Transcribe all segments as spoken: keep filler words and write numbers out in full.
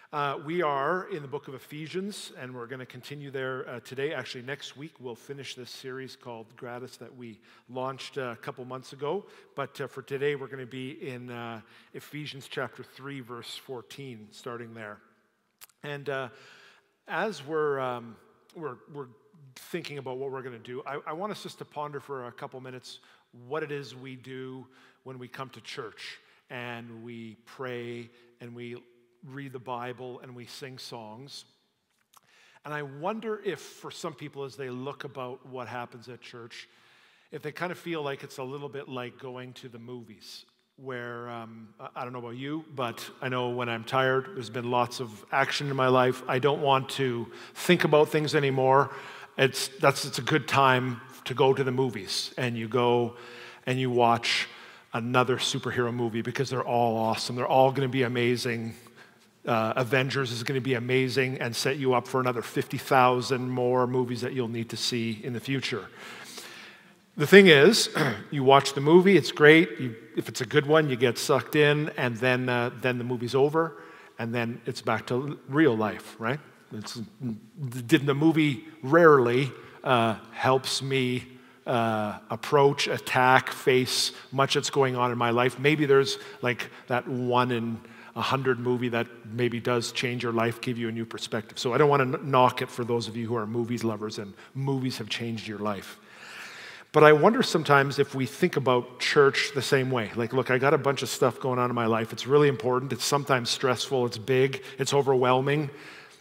Uh, we are in the book of Ephesians, and we're going to continue there uh, today. Actually, next week we'll finish this series called Gratis that we launched uh, a couple months ago. But uh, for today, we're going to be in uh, Ephesians chapter three, verse fourteen, starting there. And uh, as we're, um, we're we're thinking about what we're going to do, I, I want us just to ponder for a couple minutes what it is we do when we come to church and we pray and we read the Bible and we sing songs. And I wonder if for some people, as they look about what happens at church, if they kind of feel like it's a little bit like going to the movies, where, um, I don't know about you, but I know when I'm tired, there's been lots of action in my life. I don't want to think about things anymore. It's, that's, it's a good time to go to the movies, and you go and you watch another superhero movie because they're all awesome. They're all going to be amazing. Uh, Avengers is going to be amazing and set you up for another fifty thousand more movies that you'll need to see in the future. The thing is, you watch the movie, it's great. You, if it's a good one, you get sucked in, and then uh, then the movie's over, and then it's back to real life, right? It's, the movie rarely uh, helps me uh, approach, attack, face much that's going on in my life. Maybe there's like that one in a hundred movie that maybe does change your life, give you a new perspective. So I don't want to knock it for those of you who are movies lovers and movies have changed your life. But I wonder sometimes if we think about church the same way. Like, look, I got a bunch of stuff going on in my life. It's really important. It's sometimes stressful. It's big. It's overwhelming.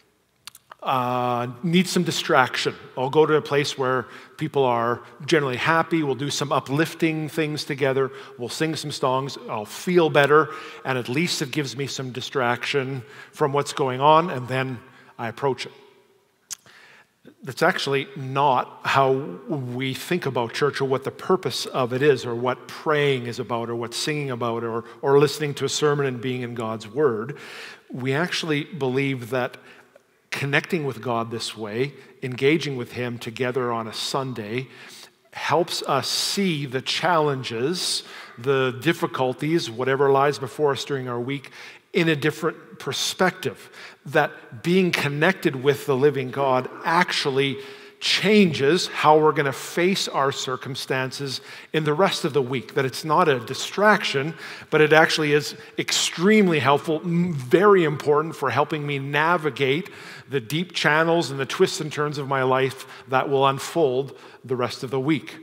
Uh, need some distraction. I'll go to a place where people are generally happy. We'll do some uplifting things together. We'll sing some songs. I'll feel better, and at least it gives me some distraction from what's going on, and then I approach it. That's actually not how we think about church, or what the purpose of it is, or what praying is about, or what singing about, or, or listening to a sermon and being in God's Word. We actually believe that connecting with God this way, engaging with Him together on a Sunday, helps us see the challenges, the difficulties, whatever lies before us during our week, in a different perspective. That being connected with the living God actually changes how we're going to face our circumstances in the rest of the week. That it's not a distraction, but it actually is extremely helpful, very important for helping me navigate the deep channels and the twists and turns of my life that will unfold the rest of the week.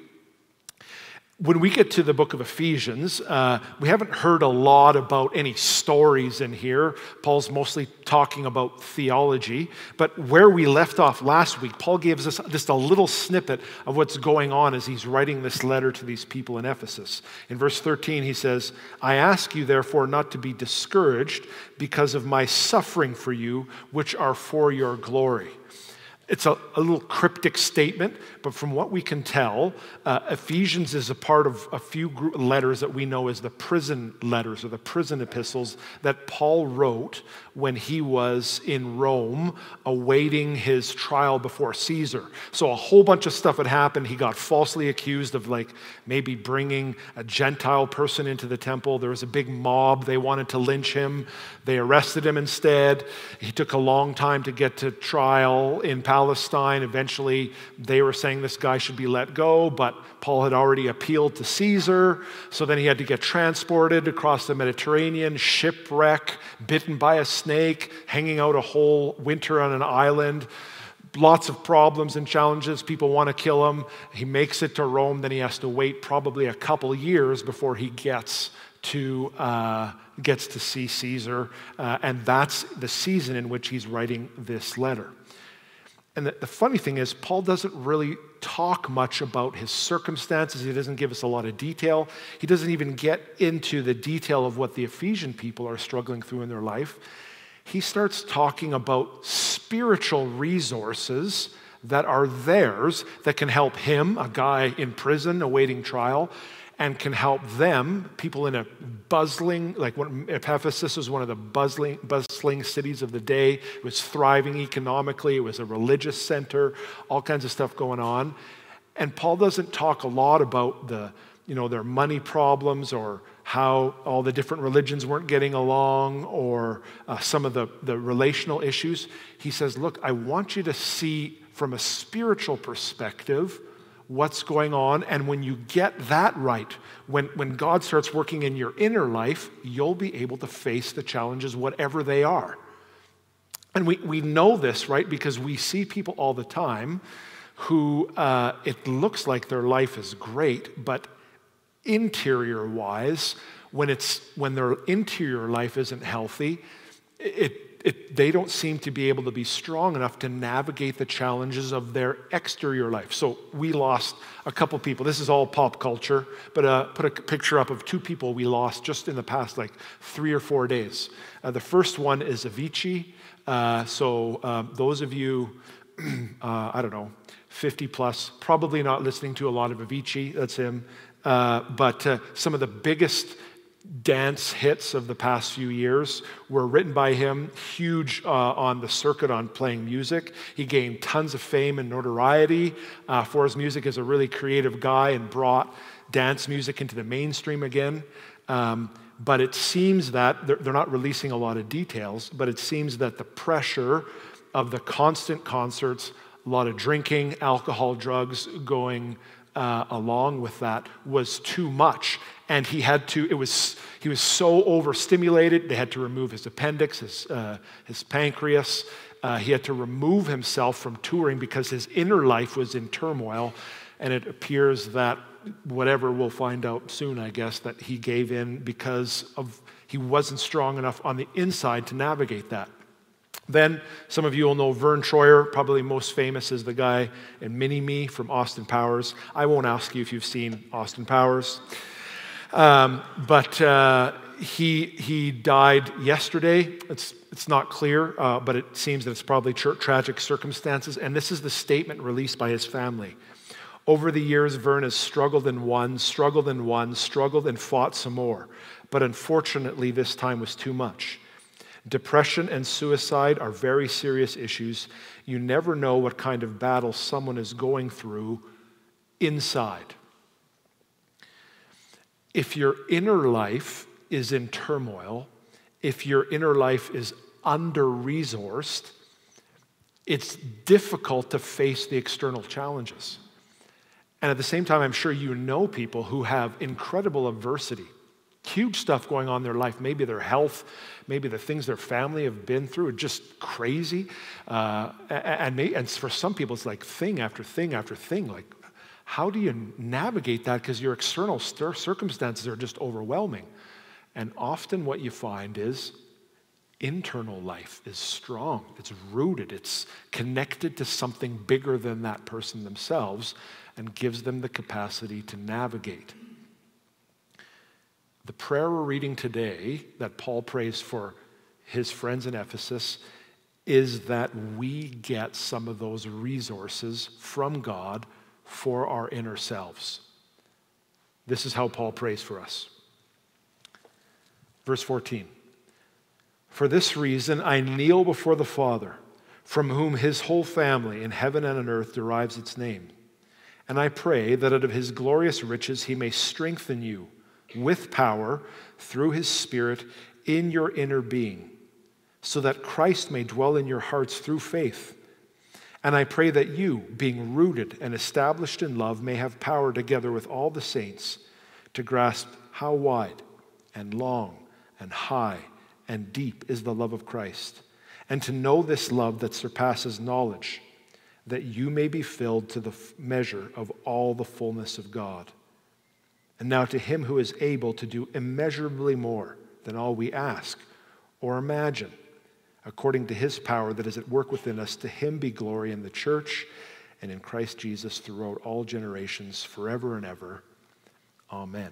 When we get to the book of Ephesians, uh, we haven't heard a lot about any stories in here. Paul's mostly talking about theology. But where we left off last week, Paul gives us just a little snippet of what's going on as he's writing this letter to these people in Ephesus. In verse thirteen, he says, "I ask you, therefore, not to be discouraged because of my suffering for you, which are for your glory." It's a, a little cryptic statement, but from what we can tell, uh, Ephesians is a part of a few group letters that we know as the prison letters, or the prison epistles that Paul wrote when he was in Rome awaiting his trial before Caesar. So a whole bunch of stuff had happened. He got falsely accused of like maybe bringing a Gentile person into the temple. There was a big mob. They wanted to lynch him. They arrested him instead. He took a long time to get to trial in Palestine. Eventually, they were saying this guy should be let go, but Paul had already appealed to Caesar, so then he had to get transported across the Mediterranean, shipwreck, bitten by a snake, hanging out a whole winter on an island. Lots of problems and challenges. People want to kill him. He makes it to Rome, then he has to wait probably a couple years before he gets to uh, gets to see Caesar, uh, and that's the season in which he's writing this letter. And the, the funny thing is, Paul doesn't really talk much about his circumstances. He doesn't give us a lot of detail. He doesn't even get into the detail of what the Ephesian people are struggling through in their life. He starts talking about spiritual resources that are theirs that can help him, a guy in prison awaiting trial, and can help them, people in a bustling, like when Ephesus was one of the bustling, bustling cities of the day. It was thriving economically. It was a religious center, all kinds of stuff going on. And Paul doesn't talk a lot about the, you know, their money problems or how all the different religions weren't getting along, or uh, some of the, the relational issues. He says, look, I want you to see from a spiritual perspective what's going on, and when you get that right, when, when God starts working in your inner life, you'll be able to face the challenges, whatever they are. And we, we know this, right, because we see people all the time who uh, it looks like their life is great, but interior-wise, when it's when their interior life isn't healthy, it, it, they don't seem to be able to be strong enough to navigate the challenges of their exterior life. So we lost a couple people. This is all pop culture, but uh, put a picture up of two people we lost just in the past like three or four days. Uh, the first one is Avicii. Uh, so uh, those of you, uh, I don't know, fifty plus, probably not listening to a lot of Avicii, that's him, uh, but uh, some of the biggest dance hits of the past few years were written by him, huge uh, on the circuit on playing music. He gained tons of fame and notoriety uh, for his music as a really creative guy and brought dance music into the mainstream again. Um, but it seems that, they're, they're not releasing a lot of details, but it seems that the pressure of the constant concerts, a lot of drinking, alcohol, drugs going uh, along with that was too much. And he had to, it was, he was so overstimulated, they had to remove his appendix, his, uh, his pancreas. Uh, he had to remove himself from touring because his inner life was in turmoil. And it appears that whatever, we'll find out soon, I guess, that he gave in because of he wasn't strong enough on the inside to navigate that. Then, some of you will know Vern Troyer, probably most famous as the guy in Mini-Me from Austin Powers. I won't ask you if you've seen Austin Powers. Um, but uh, he he died yesterday. It's it's not clear, uh, but it seems that it's probably tra- tragic circumstances. And this is the statement released by his family. Over the years, Vern has struggled and won, struggled and won, struggled and fought some more. But unfortunately, this time was too much. Depression and suicide are very serious issues. You never know what kind of battle someone is going through inside. If your inner life is in turmoil, if your inner life is under-resourced, it's difficult to face the external challenges. And at the same time, I'm sure you know people who have incredible adversity, huge stuff going on in their life, maybe their health, maybe the things their family have been through are just crazy. Uh, and, may, and for some people, it's like thing after thing after thing. Like, how do you navigate that? Because your external circumstances are just overwhelming. And often what you find is internal life is strong. It's rooted. It's connected to something bigger than that person themselves and gives them the capacity to navigate. The prayer we're reading today that Paul prays for his friends in Ephesus is that we get some of those resources from God for our inner selves. This is how Paul prays for us. Verse fourteen. For this reason I kneel before the Father, from whom his whole family in heaven and on earth derives its name. And I pray that out of his glorious riches he may strengthen you with power through his Spirit in your inner being, so that Christ may dwell in your hearts through faith. And I pray that you, being rooted and established in love, may have power together with all the saints to grasp how wide and long and high and deep is the love of Christ, and to know this love that surpasses knowledge, that you may be filled to the measure of all the fullness of God. And now to him who is able to do immeasurably more than all we ask or imagine, according to his power that is at work within us, to him be glory in the church and in Christ Jesus throughout all generations, forever and ever. Amen.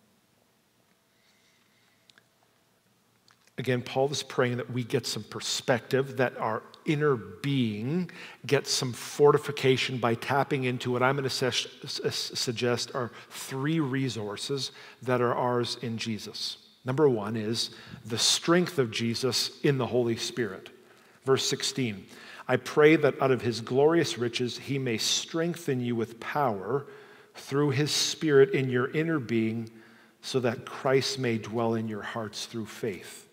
Again, Paul is praying that we get some perspective, that our inner being gets some fortification by tapping into what I'm going to suggest are three resources that are ours in Jesus. Number one is the strength of Jesus in the Holy Spirit. Verse sixteen, I pray that out of his glorious riches he may strengthen you with power through his Spirit in your inner being, so that Christ may dwell in your hearts through faith.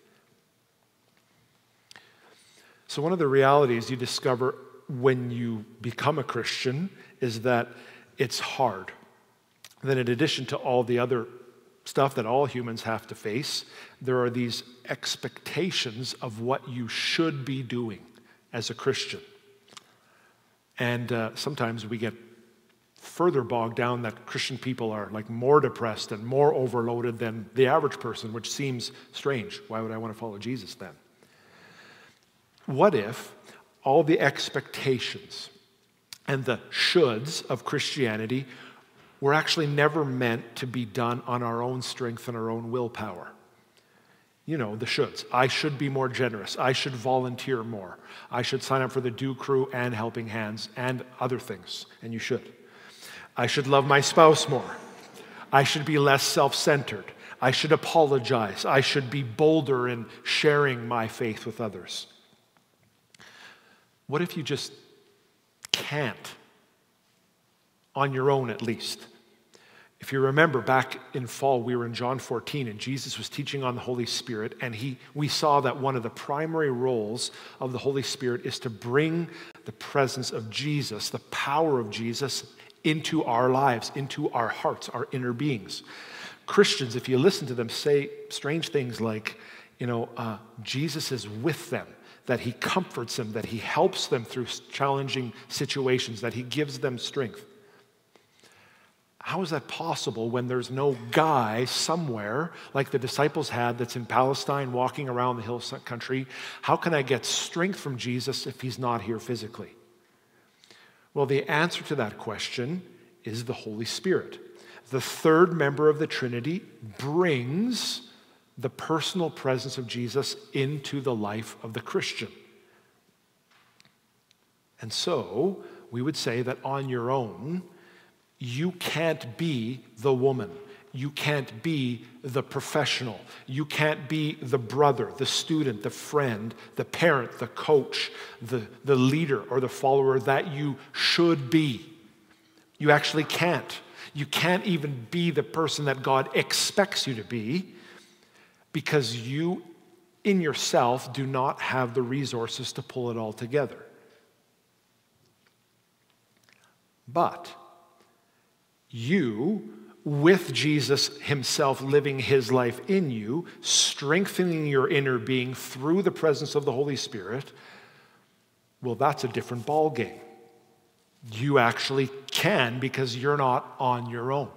So one of the realities you discover when you become a Christian is that it's hard. Then in addition to all the other stuff that all humans have to face, there are these expectations of what you should be doing as a Christian. And uh, sometimes we get further bogged down that Christian people are like more depressed and more overloaded than the average person, which seems strange. Why would I want to follow Jesus then? What if all the expectations and the shoulds of Christianity were actually never meant to be done on our own strength and our own willpower? You know, the shoulds. I should be more generous. I should volunteer more. I should sign up for the Do Crew and Helping Hands and other things, and you should. I should love my spouse more. I should be less self-centered. I should apologize. I should be bolder in sharing my faith with others. What if you just can't? On your own, at least. If you remember, back in fall, we were in John fourteen, and Jesus was teaching on the Holy Spirit, and he, we saw that one of the primary roles of the Holy Spirit is to bring the presence of Jesus, the power of Jesus, into our lives, into our hearts, our inner beings. Christians, if you listen to them, say strange things like, you know, uh, Jesus is with them, that he comforts them, that he helps them through challenging situations, that he gives them strength. How is that possible when there's no guy somewhere like the disciples had that's in Palestine walking around the hill country? How can I get strength from Jesus if he's not here physically? Well, the answer to that question is the Holy Spirit. The third member of the Trinity brings the personal presence of Jesus into the life of the Christian. And so, we would say that on your own, you can't be the woman. You can't be the professional. You can't be the brother, the student, the friend, the parent, the coach, the, the leader or the follower that you should be. You actually can't. You can't even be the person that God expects you to be because you, in yourself, do not have the resources to pull it all together. But you, with Jesus himself living his life in you, strengthening your inner being through the presence of the Holy Spirit, well, that's a different ballgame. You actually can because you're not on your own.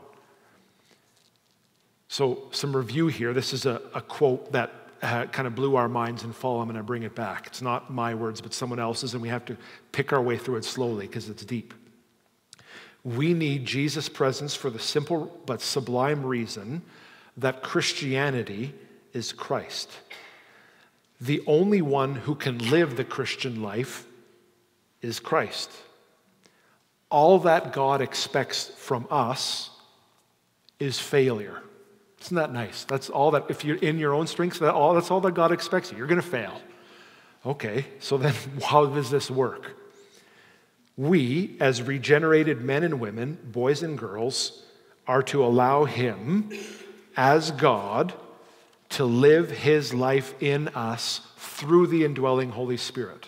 So some review here. This is a, a quote that uh, kind of blew our minds in fall. I'm going to bring it back. It's not my words, but someone else's, and we have to pick our way through it slowly because it's deep. We need Jesus' presence for the simple but sublime reason that Christianity is Christ. The only one who can live the Christian life is Christ. All that God expects from us is failure. Isn't that nice? That's all that, if you're in your own strength, that all, that's all that God expects you. You're going to fail. Okay, so then how does this work? We, as regenerated men and women, boys and girls, are to allow him, as God, to live his life in us through the indwelling Holy Spirit.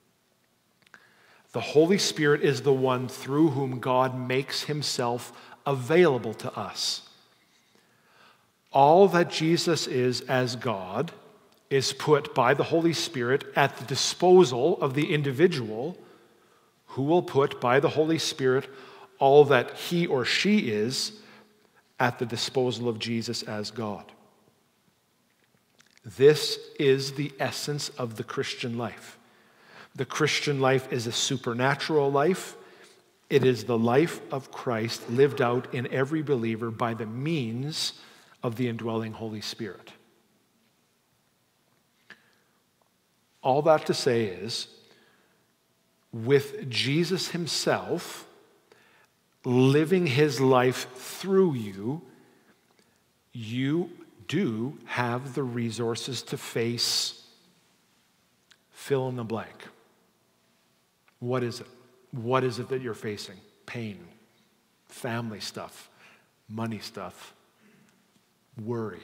The Holy Spirit is the one through whom God makes himself available to us. All that Jesus is as God is put by the Holy Spirit at the disposal of the individual who will put by the Holy Spirit all that he or she is at the disposal of Jesus as God. This is the essence of the Christian life. The Christian life is a supernatural life. It is the life of Christ lived out in every believer by the means of the indwelling Holy Spirit. All that to say is, with Jesus himself living his life through you, you do have the resources to face fill in the blank. What is it? What is it that you're facing? Pain, family stuff, money stuff, worry.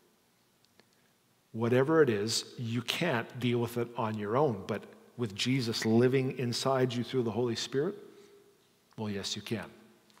Whatever it is, you can't deal with it on your own, but with Jesus living inside you through the Holy Spirit, well, yes, you can.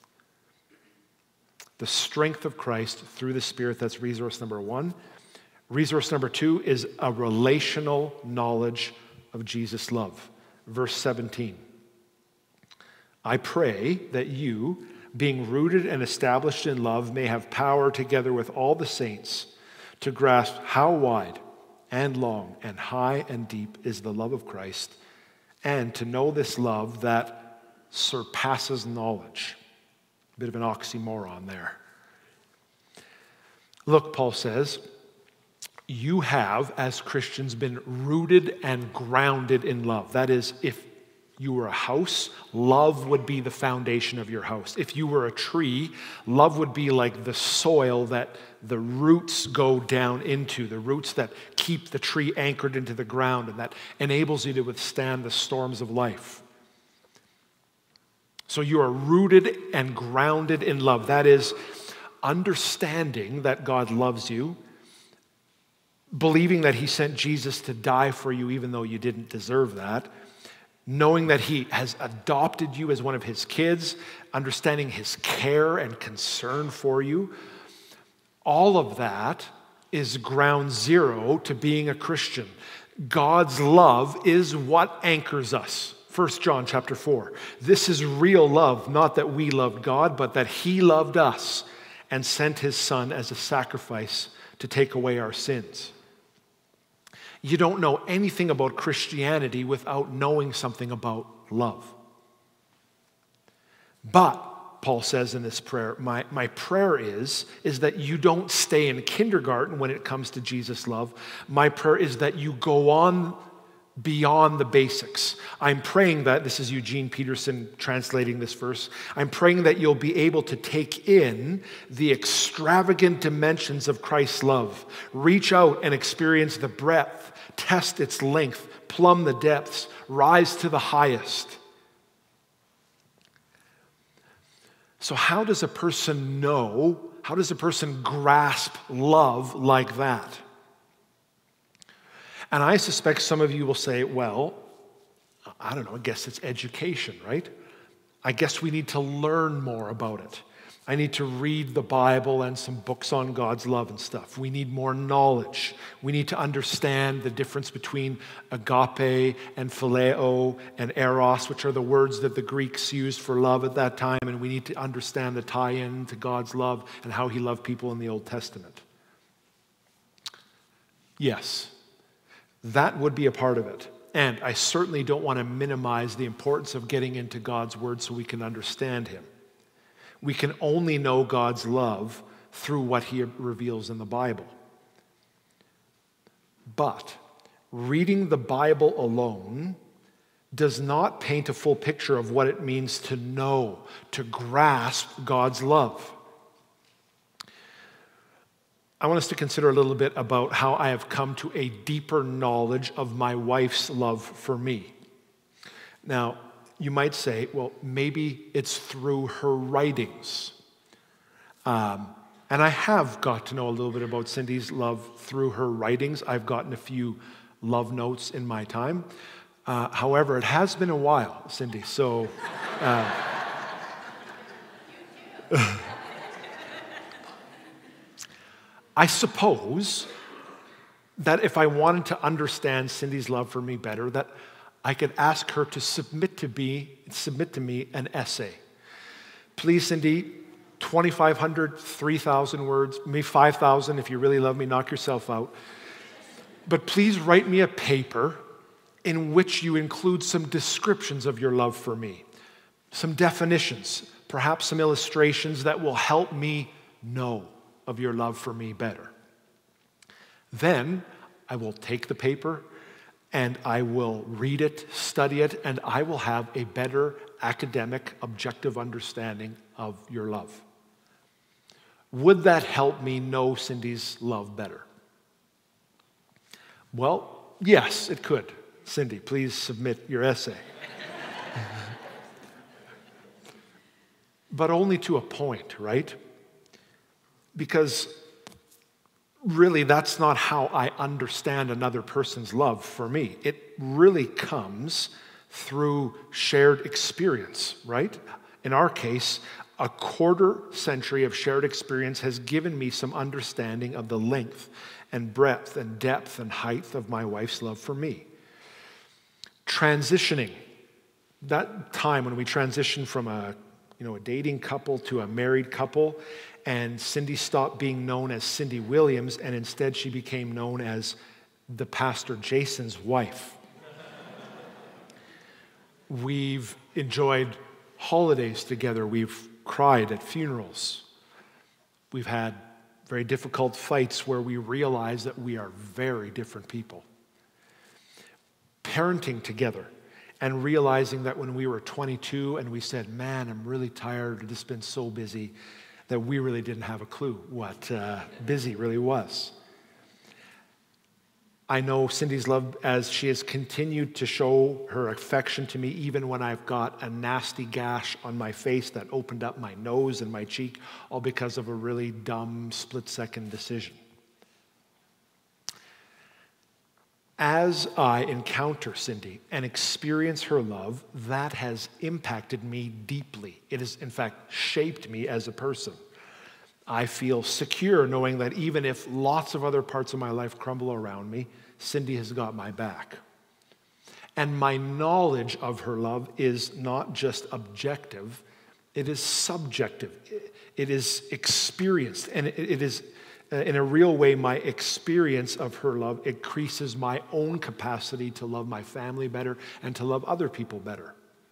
The strength of Christ through the Spirit, that's resource number one. Resource number two is a relational knowledge of Jesus' love. Verse seventeen. I pray that you, being rooted and established in love, may have power together with all the saints to grasp how wide and long and high and deep is the love of Christ, and to know this love that surpasses knowledge. A bit of an oxymoron there. Look, Paul says, you have, as Christians, been rooted and grounded in love. That is, if you were a house, love would be the foundation of your house. If you were a tree, love would be like the soil that the roots go down into, the roots that keep the tree anchored into the ground and that enables you to withstand the storms of life. So you are rooted and grounded in love. That is, understanding that God loves you, believing that he sent Jesus to die for you even though you didn't deserve that, knowing that he has adopted you as one of his kids, understanding his care and concern for you. All of that is ground zero to being a Christian. God's love is what anchors us. First John chapter four. This is real love, not that we loved God, but that he loved us and sent his son as a sacrifice to take away our sins. You don't know anything about Christianity without knowing something about love. But, Paul says in this prayer, my, my prayer is, is that you don't stay in kindergarten when it comes to Jesus' love. My prayer is that you go on beyond the basics. I'm praying that, this is Eugene Peterson translating this verse, I'm praying that you'll be able to take in the extravagant dimensions of Christ's love, reach out and experience the breadth, test its length, plumb the depths, rise to the highest. So how does a person know, how does a person grasp love like that? And I suspect some of you will say, well, I don't know, I guess it's education, right? I guess we need to learn more about it. I need to read the Bible and some books on God's love and stuff. We need more knowledge. We need to understand the difference between agape and phileo and eros, which are the words that the Greeks used for love at that time, and we need to understand the tie-in to God's love and how he loved people in the Old Testament. Yes. That would be a part of it. And I certainly don't want to minimize the importance of getting into God's word so we can understand him. We can only know God's love through what he reveals in the Bible. But reading the Bible alone does not paint a full picture of what it means to know, to grasp God's love. I want us to consider a little bit about how I have come to a deeper knowledge of my wife's love for me. Now, you might say, well, maybe it's through her writings. Um, and I have got to know a little bit about Cindy's love through her writings. I've gotten a few love notes in my time. Uh, however, it has been a while, Cindy, so... Uh, I suppose that if I wanted to understand Cindy's love for me better, that I could ask her to submit to me, submit to me an essay. Please, Cindy, twenty-five hundred, three thousand words, maybe five thousand if you really love me, knock yourself out. But please write me a paper in which you include some descriptions of your love for me, some definitions, perhaps some illustrations that will help me know of your love for me better. Then I will take the paper and I will read it, study it, and I will have a better academic, objective understanding of your love. Would that help me know Cindy's love better? Well, yes, it could. Cindy, please submit your essay. But only to a point, right? Because really, that's not how I understand another person's love for me. It really comes through shared experience, right? In our case, a quarter century of shared experience has given me some understanding of the length and breadth and depth and height of my wife's love for me. Transitioning, that time when we transitioned from a, you know, a dating couple to a married couple, and Cindy stopped being known as Cindy Williams, and instead she became known as the Pastor Jason's wife. We've enjoyed holidays together. We've cried at funerals. We've had very difficult fights where we realize that we are very different people. Parenting together and realizing that when we were twenty-two and we said, man, I'm really tired, I've just been so busy, that we really didn't have a clue what uh, busy really was. I know Cindy's love as she has continued to show her affection to me, even when I've got a nasty gash on my face that opened up my nose and my cheek, all because of a really dumb split-second decision. As I encounter Cindy and experience her love, that has impacted me deeply. It has, in fact, shaped me as a person. I feel secure knowing that even if lots of other parts of my life crumble around me, Cindy has got my back. And my knowledge of her love is not just objective, it is subjective. It is experienced, and it is, in a real way, my experience of her love increases my own capacity to love my family better and to love other people better.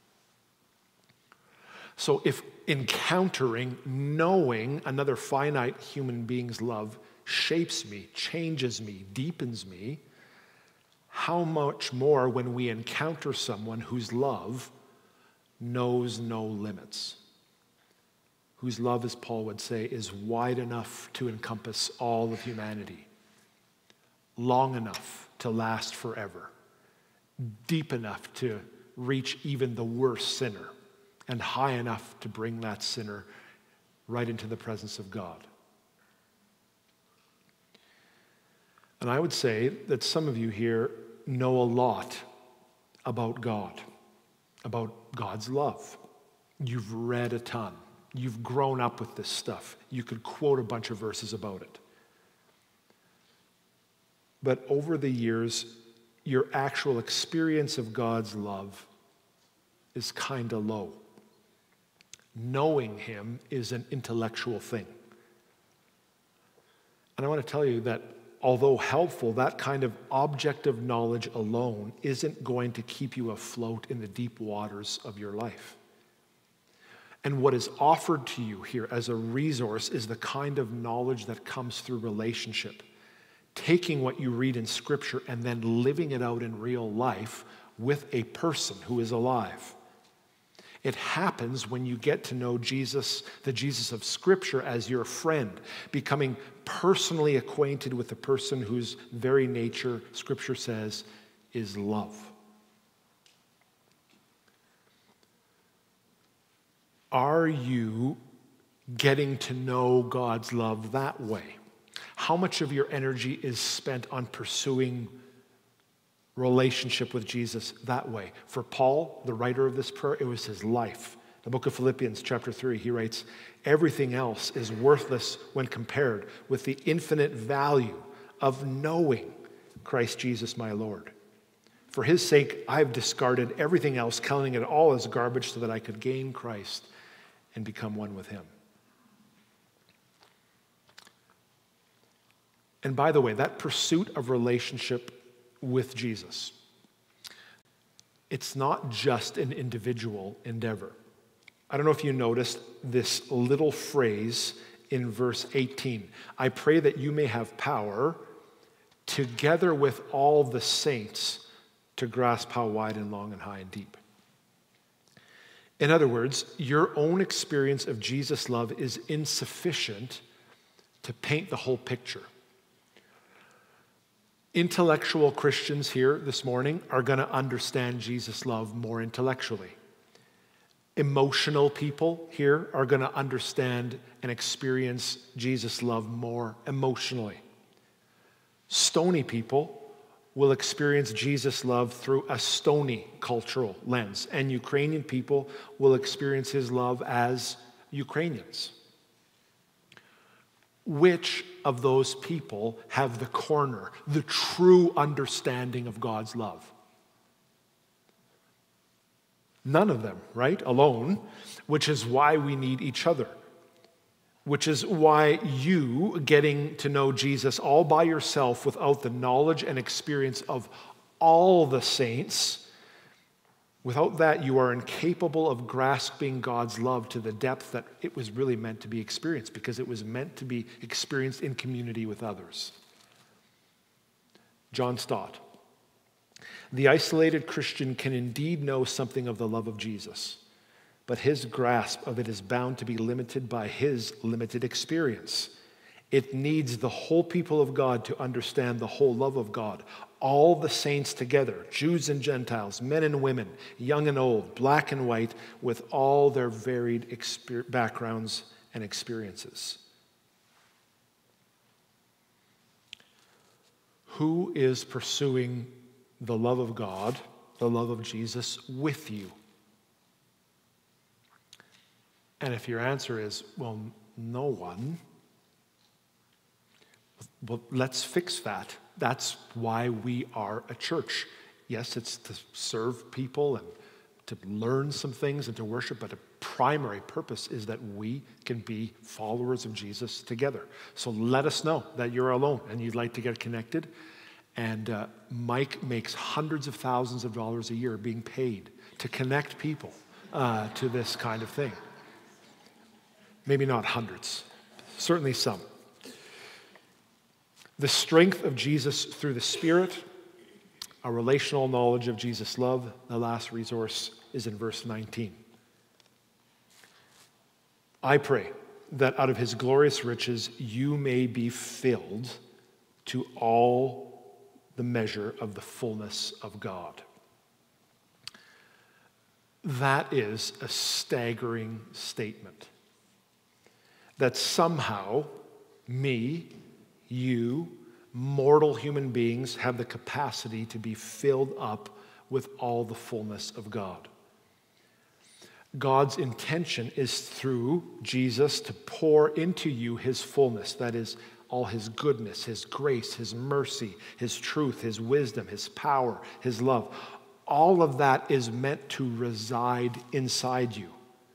So if encountering, knowing another finite human being's love shapes me, changes me, deepens me, how much more when we encounter someone whose love knows no limits, whose love, as Paul would say, is wide enough to encompass all of humanity, long enough to last forever, deep enough to reach even the worst sinner, and high enough to bring that sinner right into the presence of God. And I would say that some of you here know a lot about God, about God's love. You've read a ton. You've grown up with this stuff. You could quote a bunch of verses about it. But over the years, your actual experience of God's love is kind of low. Knowing him is an intellectual thing. And I want to tell you that although helpful, that kind of objective knowledge alone isn't going to keep you afloat in the deep waters of your life. And what is offered to you here as a resource is the kind of knowledge that comes through relationship. Taking what you read in Scripture and then living it out in real life with a person who is alive. It happens when you get to know Jesus, the Jesus of Scripture, as your friend, becoming personally acquainted with the person whose very nature, Scripture says, is love. Are you getting to know God's love that way? How much of your energy is spent on pursuing relationship with Jesus that way? For Paul, the writer of this prayer, it was his life. The book of Philippians chapter three, he writes, everything else is worthless when compared with the infinite value of knowing Christ Jesus my Lord. For his sake, I've discarded everything else, counting it all as garbage so that I could gain Christ and become one with him. And by the way, that pursuit of relationship with Jesus, it's not just an individual endeavor. I don't know if you noticed this little phrase in verse eighteen. I pray that you may have power together with all the saints to grasp how wide and long and high and deep. In other words, your own experience of Jesus' love is insufficient to paint the whole picture. Intellectual Christians here this morning are going to understand Jesus' love more intellectually. Emotional people here are going to understand and experience Jesus' love more emotionally. Stony people will experience Jesus' love through a stony cultural lens, and Ukrainian people will experience his love as Ukrainians. Which of those people have the corner, the true understanding of God's love? None of them, right? Alone, which is why we need each other. Which is why you getting to know Jesus all by yourself without the knowledge and experience of all the saints, without that you are incapable of grasping God's love to the depth that it was really meant to be experienced, because it was meant to be experienced in community with others. John Stott. The isolated Christian can indeed know something of the love of Jesus, but his grasp of it is bound to be limited by his limited experience. It needs the whole people of God to understand the whole love of God, all the saints together, Jews and Gentiles, men and women, young and old, black and white, with all their varied exper- backgrounds and experiences. Who is pursuing the love of God, the love of Jesus with you? And if your answer is, well, no one, well, let's fix that. That's why we are a church. Yes, it's to serve people and to learn some things and to worship, but a primary purpose is that we can be followers of Jesus together. So let us know that you're alone and you'd like to get connected. And uh, Mike makes hundreds of thousands of dollars a year being paid to connect people uh, to this kind of thing. Maybe not hundreds, certainly some. The strength of Jesus through the Spirit, a relational knowledge of Jesus' love, the last resource is in verse nineteen. I pray that out of his glorious riches you may be filled to all the measure of the fullness of God. That is a staggering statement. That somehow me, you, mortal human beings have the capacity to be filled up with all the fullness of God. God's intention is through Jesus to pour into you his fullness, that is, all his goodness, his grace, his mercy, his truth, his wisdom, his power, his love. All of that is meant to reside inside you.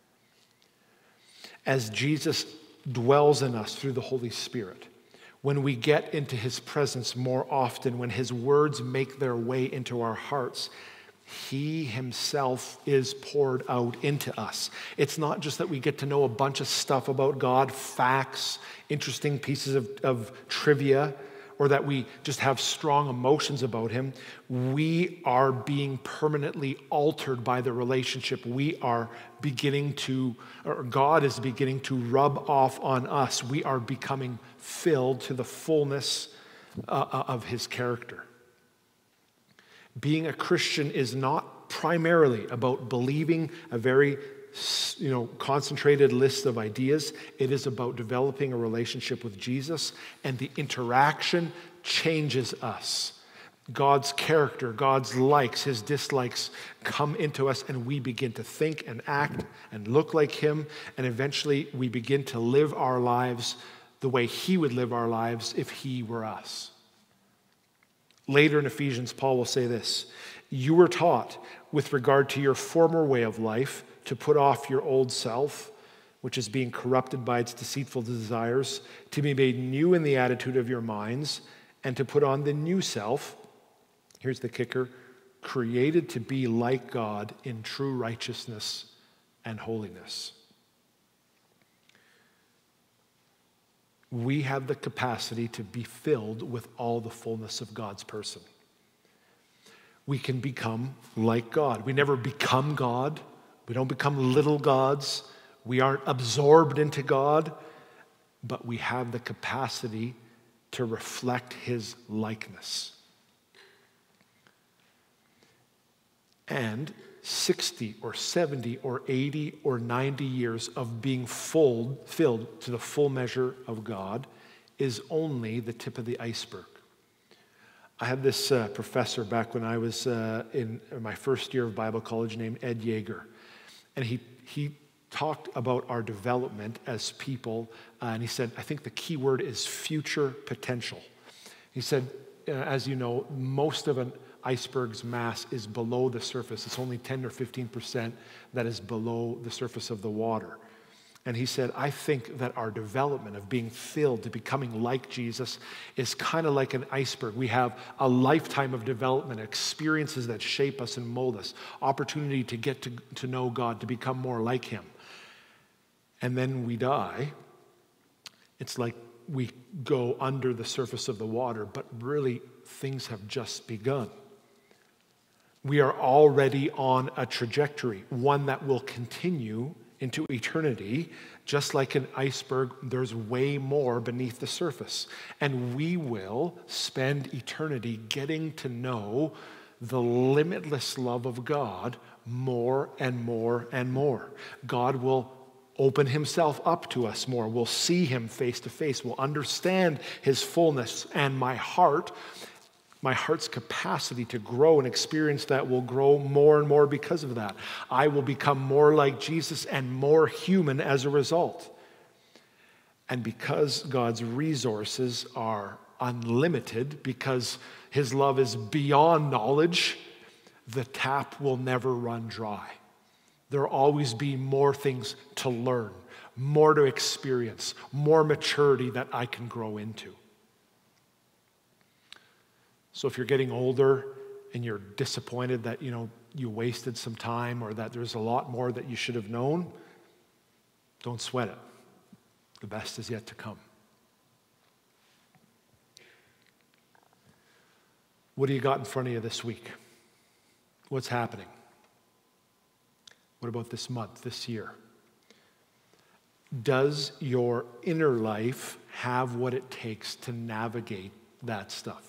As Jesus dwells in us through the Holy Spirit, when we get into his presence more often, when his words make their way into our hearts, he himself is poured out into us. It's not just that we get to know a bunch of stuff about God, facts, interesting pieces of, of trivia, or that we just have strong emotions about him. We are being permanently altered by the relationship. We are beginning to, or God is beginning to rub off on us. We are becoming filled to the fullness uh, of his character. Being a Christian is not primarily about believing a very, you know, concentrated list of ideas. It is about developing a relationship with Jesus, and the interaction changes us. God's character, God's likes, his dislikes come into us, and we begin to think and act and look like him, and eventually we begin to live our lives the way he would live our lives if he were us. Later in Ephesians, Paul will say this: you were taught with regard to your former way of life to put off your old self, which is being corrupted by its deceitful desires, to be made new in the attitude of your minds, and to put on the new self, here's the kicker, created to be like God in true righteousness and holiness. We have the capacity to be filled with all the fullness of God's person. We can become like God. We never become God. We don't become little gods. We aren't absorbed into God, but we have the capacity to reflect his likeness. And sixty or seventy or eighty or ninety years of being full, filled to the full measure of God is only the tip of the iceberg. I had this uh, professor back when I was uh, in my first year of Bible college named Ed Yeager. And he, he talked about our development as people. Uh, and he said, I think the key word is future potential. He said, uh, as you know, most of an iceberg's mass is below the surface. It's only ten or fifteen percent that is below the surface of the water. And he said, I think that our development of being filled to becoming like Jesus is kind of like an iceberg. We have a lifetime of development, experiences that shape us and mold us, opportunity to get to, to know God, to become more like him. And then we die. It's like we go under the surface of the water, but really things have just begun. We are already on a trajectory, one that will continue into eternity. Just like an iceberg, there's way more beneath the surface. And we will spend eternity getting to know the limitless love of God more and more and more. God will open himself up to us more. We'll see him face to face. We'll understand his fullness. And my heart, my heart's capacity to grow and experience that will grow more and more because of that. I will become more like Jesus and more human as a result. And because God's resources are unlimited, because his love is beyond knowledge, the tap will never run dry. There will always be more things to learn, more to experience, more maturity that I can grow into. So if you're getting older and you're disappointed that, you know, you wasted some time or that there's a lot more that you should have known, don't sweat it. The best is yet to come. What do you got in front of you this week? What's happening? What about this month, this year? Does your inner life have what it takes to navigate that stuff?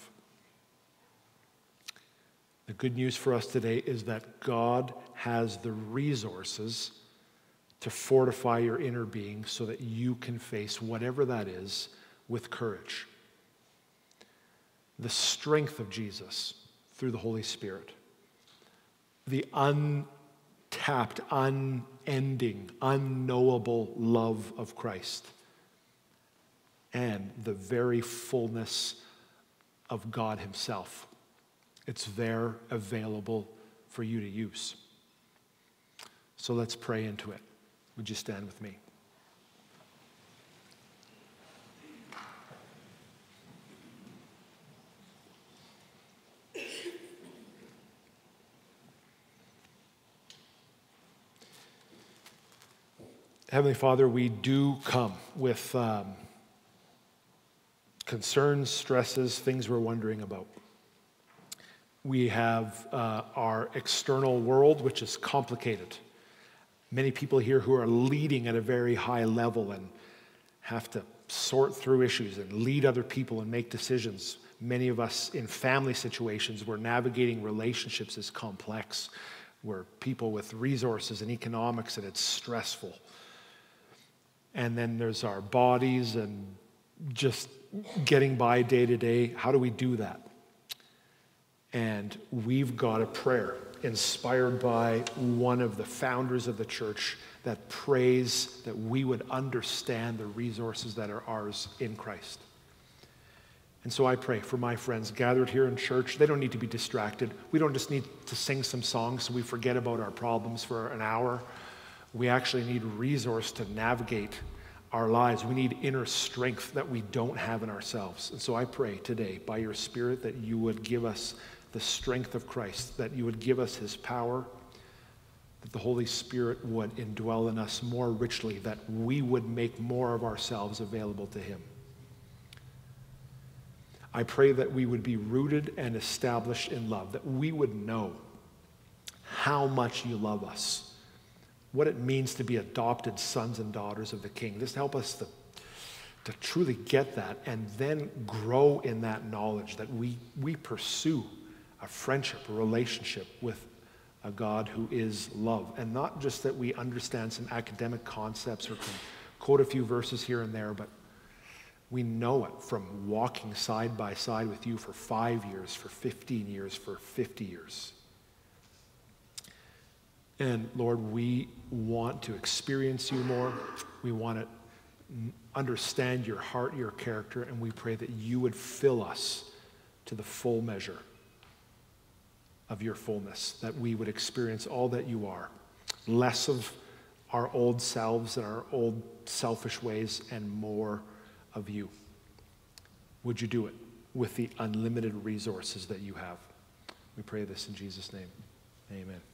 The good news for us today is that God has the resources to fortify your inner being so that you can face whatever that is with courage. The strength of Jesus through the Holy Spirit, the untapped, unending, unknowable love of Christ, and the very fullness of God himself. It's there, available for you to use. So let's pray into it. Would you stand with me? Heavenly Father, we do come with um, concerns, stresses, things we're wondering about. We have uh, our external world, which is complicated. Many people here who are leading at a very high level and have to sort through issues and lead other people and make decisions. Many of us in family situations where navigating relationships is complex, where people with resources and economics, and it's stressful. And then there's our bodies and just getting by day to day. How do we do that? And we've got a prayer inspired by one of the founders of the church that prays that we would understand the resources that are ours in Christ. And so I pray for my friends gathered here in church. They don't need to be distracted. We don't just need to sing some songs so we forget about our problems for an hour. We actually need resource to navigate our lives. We need inner strength that we don't have in ourselves. And so I pray today by your Spirit that you would give us the strength of Christ, that you would give us his power, that the Holy Spirit would indwell in us more richly, that we would make more of ourselves available to him. I pray that we would be rooted and established in love, that we would know how much you love us, what it means to be adopted sons and daughters of the King. Just help us to, to truly get that and then grow in that knowledge that we, we pursue a friendship, a relationship with a God who is love. And not just that we understand some academic concepts or can quote a few verses here and there, but We know it from walking side by side with you for five years, for fifteen years, for fifty years. And Lord, we want to experience you more. We want to understand your heart, your character, and we pray that you would fill us to the full measure of your fullness, that we would experience all that you are, less of our old selves and our old selfish ways and more of you. Would you do it with the unlimited resources that you have? We pray this in Jesus' name. Amen.